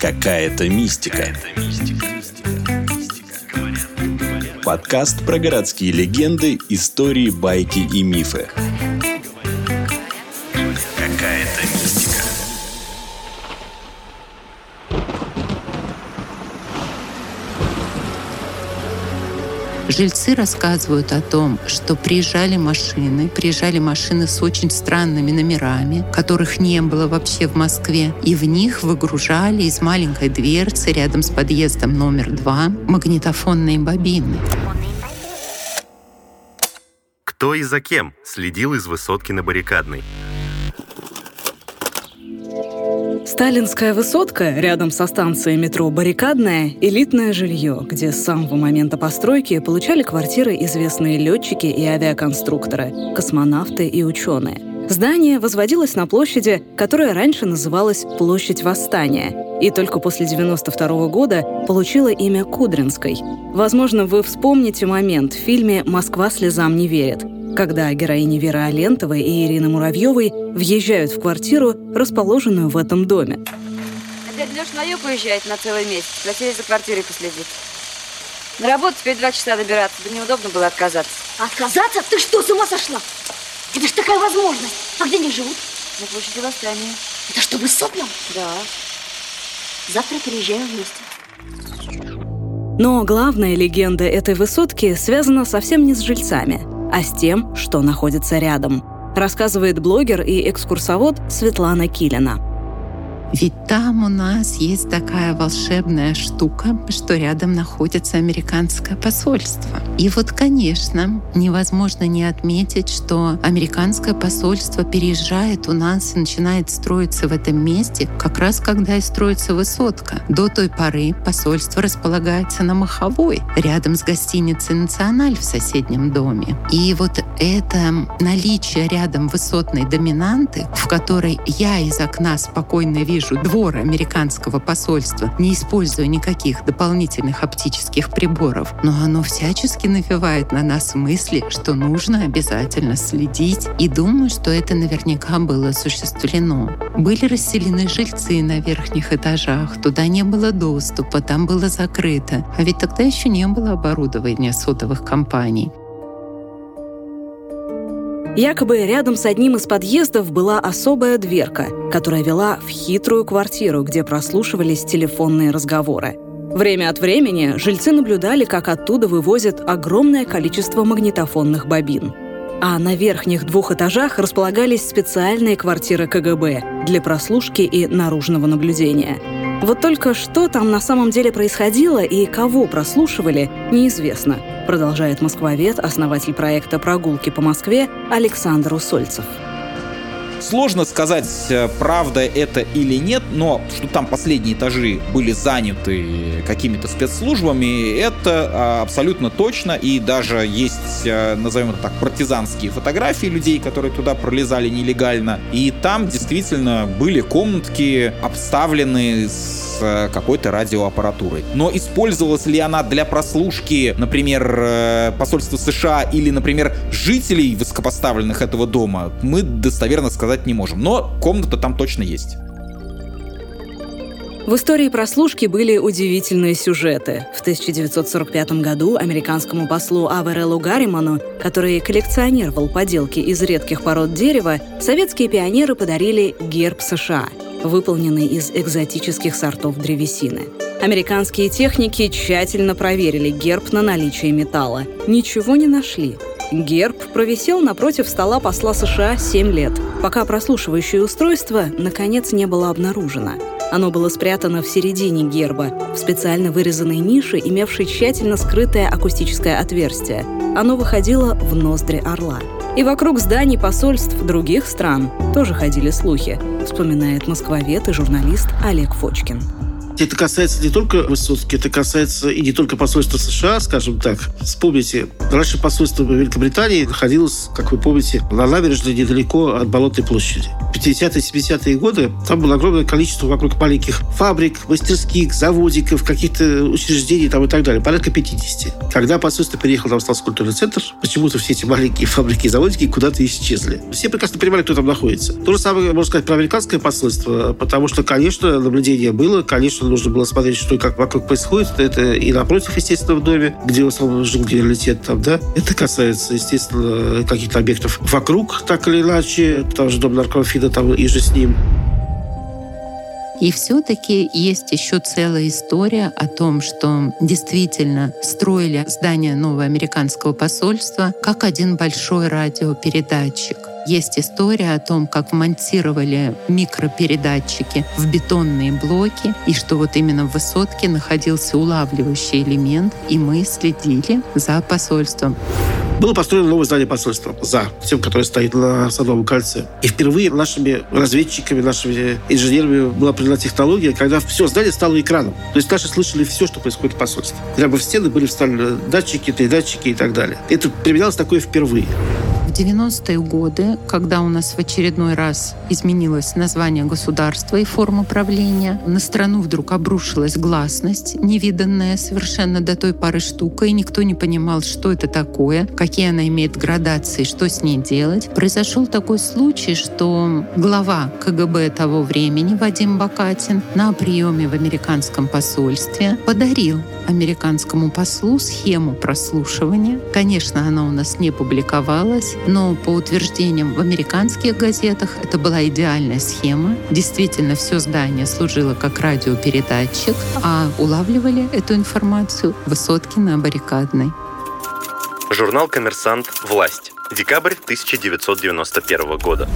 Какая-то мистика. Подкаст про городские легенды, истории, байки и мифы. Какая-то мистика. Жильцы рассказывают о том, что приезжали машины с очень странными номерами, которых не было вообще в Москве, и в них выгружали из маленькой дверцы рядом с подъездом номер 2 магнитофонные бобины. Кто и за кем следил из высотки на Баррикадной? Сталинская высотка рядом со станцией метро «Баррикадная» — элитное жилье, где с самого момента постройки получали квартиры известные летчики и авиаконструкторы, космонавты и ученые. Здание возводилось на площади, которая раньше называлась Площадь Восстания, и только после 1992 года получила имя Кудринской. Возможно, вы вспомните момент в фильме «Москва слезам не верит», когда героини Веры Алентовой и Ирины Муравьевой въезжают в квартиру, расположенную в этом доме. Дядя Леша на юг уезжает на целый месяц, просили за квартирой последить. На работу теперь 2 часа добираться, да неудобно было отказаться. Отказаться? Ты что, с ума сошла? Это ж такая возможность. А где они живут? На площади Восстания. Это что, высотном? Да. Завтра переезжаем вместе. Но главная легенда этой высотки связана совсем не с жильцами, а с тем, что находится рядом, рассказывает блогер и экскурсовод Светлана Килина. Ведь там у нас есть такая волшебная штука, что рядом находится американское посольство. И вот, конечно, невозможно не отметить, что американское посольство переезжает у нас и начинает строиться в этом месте, как раз когда и строится высотка. До той поры посольство располагается на Маховой, рядом с гостиницей «Националь» в соседнем доме. И вот это наличие рядом высотной доминанты, в которой я из окна спокойно вижу двор американского посольства, не используя никаких дополнительных оптических приборов, но оно всячески навевает на нас мысли, что нужно обязательно следить, и думаю, что это наверняка было осуществлено. Были расселены жильцы на верхних этажах, туда не было доступа, там было закрыто, а ведь тогда еще не было оборудования сотовых компаний. Якобы рядом с одним из подъездов была особая дверка, которая вела в хитрую квартиру, где прослушивались телефонные разговоры. Время от времени жильцы наблюдали, как оттуда вывозят огромное количество магнитофонных бобин. А на верхних 2 этажах располагались специальные квартиры КГБ для прослушки и наружного наблюдения. Вот только что там на самом деле происходило и кого прослушивали, неизвестно, продолжает москвовед, основатель проекта «Прогулки по Москве» Александр Усольцев. Сложно сказать, правда это или нет, но что там последние этажи были заняты какими-то спецслужбами, это абсолютно точно. И даже есть, назовем это так, партизанские фотографии людей, которые туда пролезали нелегально. И там действительно были комнатки, обставлены с какой-то радиоаппаратурой. Но использовалась ли она для прослушки, например, посольства США или, например, жителей высокопоставленных этого дома, мы достоверно сказать не можем. Но комната там точно есть. В истории прослушки были удивительные сюжеты. В 1945 году американскому послу Авереллу Гарриману, который коллекционировал поделки из редких пород дерева, советские пионеры подарили герб США, выполненный из экзотических сортов древесины. Американские техники тщательно проверили герб на наличие металла. Ничего не нашли. Герб провисел напротив стола посла США 7 лет, пока прослушивающее устройство, наконец, не было обнаружено. Оно было спрятано в середине герба, в специально вырезанной нише, имевшей тщательно скрытое акустическое отверстие. Оно выходило в ноздри орла. И вокруг зданий посольств других стран тоже ходили слухи, вспоминает москвовед и журналист Олег Фочкин. Это касается не только высотки, это касается и не только посольства США, скажем так. Вспомните, раньше посольство Великобритании находилось, как вы помните, на набережной недалеко от Болотной площади. В 50-е, 70-е годы там было огромное количество вокруг маленьких фабрик, мастерских, заводиков, каких-то учреждений там и так далее. Порядка 50. Когда посольство переехало на Московский культурный центр, почему-то все эти маленькие фабрики и заводики куда-то исчезли. Все прекрасно понимали, кто там находится. То же самое можно сказать про американское посольство, потому что, конечно, наблюдение было, конечно, что нужно было смотреть, что и как вокруг происходит. Это и напротив, естественно, в доме, где в основном жил генералитет там, да. Это касается, естественно, каких-то объектов вокруг, так или иначе. Там же дом наркомфида, там и же с ним. И все-таки есть еще целая история о том, что действительно строили здание нового американского посольства как один большой радиопередатчик. Есть история о том, как монтировали микропередатчики в бетонные блоки, и что вот именно в высотке находился улавливающий элемент, и мы следили за посольством. Было построено новое здание посольства за тем, которое стоит на Садовом кольце. И впервые нашими разведчиками, нашими инженерами была определена технология, когда все здание стало экраном. То есть наши слышали все, что происходит в посольстве. Прямо в стены были вставлены датчики, передатчики и так далее. Это применялось такое впервые. В 90-е годы, когда у нас в очередной раз изменилось название государства и форма правления, на страну вдруг обрушилась гласность, невиданная совершенно до той поры штука, и никто не понимал, что это такое, какие она имеет градации, что с ней делать. Произошел такой случай, что глава КГБ того времени, Вадим Бакатин, на приеме в американском посольстве подарил американскому послу схему прослушивания. Конечно, она у нас не публиковалась, но по утверждениям в американских газетах это была идеальная схема. Действительно, все здание служило как радиопередатчик, а улавливали эту информацию высотки на Баррикадной. Журнал «Коммерсант. Власть». Декабрь 1991 года.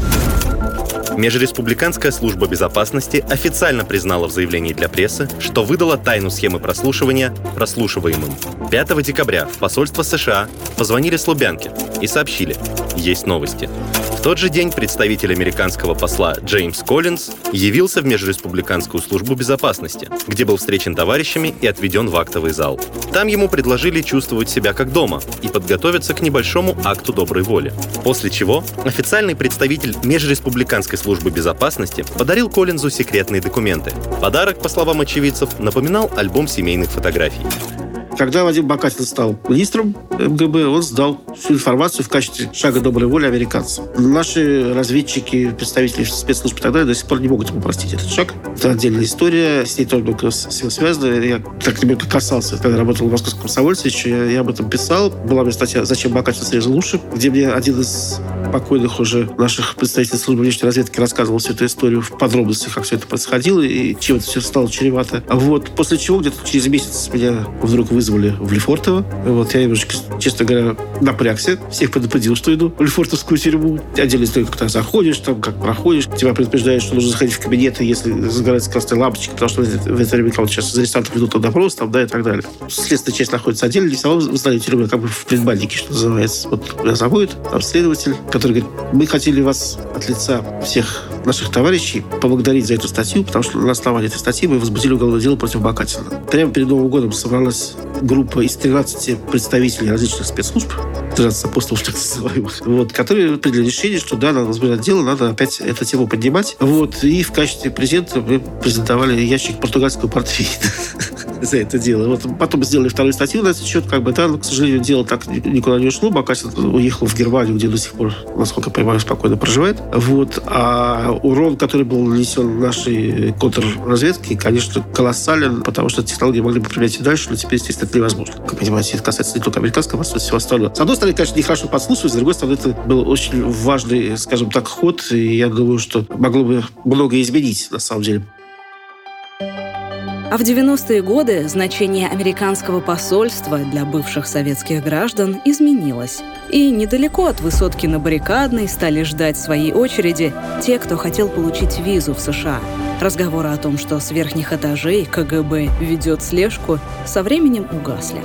Межреспубликанская служба безопасности официально признала в заявлении для прессы, что выдала тайну схемы прослушивания прослушиваемым. 5 декабря в посольство США позвонили с Лубянки и сообщили: есть новости. В тот же день представитель американского посла Джеймс Коллинз явился в Межреспубликанскую службу безопасности, где был встречен товарищами и отведен в актовый зал. Там ему предложили чувствовать себя как дома и подготовиться к небольшому акту доброй воли. После чего официальный представитель Межреспубликанской службы безопасности подарил Коллинзу секретные документы. Подарок, по словам очевидцев, напоминал альбом семейных фотографий. Когда Вадим Бакатин стал министром МГБ, он сдал всю информацию в качестве шага доброй воли американцам. Наши разведчики, представители спецслужб и так далее до сих пор не могут ему простить этот шаг. Это отдельная история, с ней только связана. Я так немного касался, когда работал в Московском комсомольце, я об этом писал. Была у меня статья «Зачем Бакатин срезал уши», где мне один из покойных уже наших представителей службы внешней разведки рассказывал всю эту историю в подробностях, как все это происходило и чем это все стало чревато. После чего где-то через месяц меня вдруг вызвали в Лефортово. Я немножечко, честно говоря, напрягся. Всех предупредил, что иду в Лефортовскую тюрьму. Отдельно история, как ты заходишь, там, как проходишь. Тебя предупреждают, что нужно заходить в кабинет, если загорается красная лампочка, потому что в это время кого-то сейчас из арестантов ведут на допрос, и так далее. Следственная часть находится отдельно, и в самом здании тюрьмы, как бы в предбаннике, что называется. Меня заводит там следователь, который говорит: мы хотели вас от лица всех наших товарищей поблагодарить за эту статью, потому что на основании этой статьи мы возбудили уголовное дело против Бакатина. Прямо перед Новым годом собралась группа из 13 представителей различных спецслужб, 13 апостолов, так называемых, которые приняли решение, что да, надо возбуждать дело, надо опять эту тему поднимать. И в качестве презента мы презентовали ящик португальского портвейна за это дело. Потом сделали вторую статью на этот счет, но, к сожалению, дело так никуда не ушло. Бакатин уехал в Германию, где до сих пор, насколько я понимаю, спокойно проживает. А урон, который был нанесен нашей контрразведке, конечно, колоссален, потому что технологии могли бы применять и дальше, но теперь, естественно, это невозможно. Как вы понимаете, это касается не только американского, но и всего остального. С одной стороны, конечно, нехорошо подслушивать, с другой стороны, это был очень важный, скажем так, ход, и я думаю, что могло бы многое изменить, на самом деле. А в 90-е годы значение американского посольства для бывших советских граждан изменилось. И недалеко от высотки на Баррикадной стали ждать своей очереди те, кто хотел получить визу в США. Разговоры о том, что с верхних этажей КГБ ведет слежку, со временем угасли.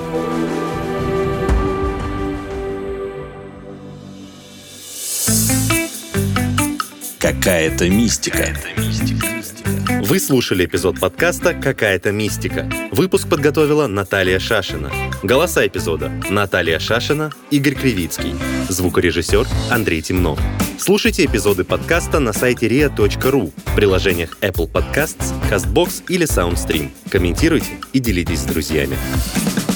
Какая-то мистика. Вы слушали эпизод подкаста «Какая-то мистика». Выпуск подготовила Наталья Шашина. Голоса эпизода: Наталья Шашина, Игорь Кривицкий. Звукорежиссер Андрей Темнов. Слушайте эпизоды подкаста на сайте ria.ru, в приложениях Apple Podcasts, CastBox или SoundStream. Комментируйте и делитесь с друзьями.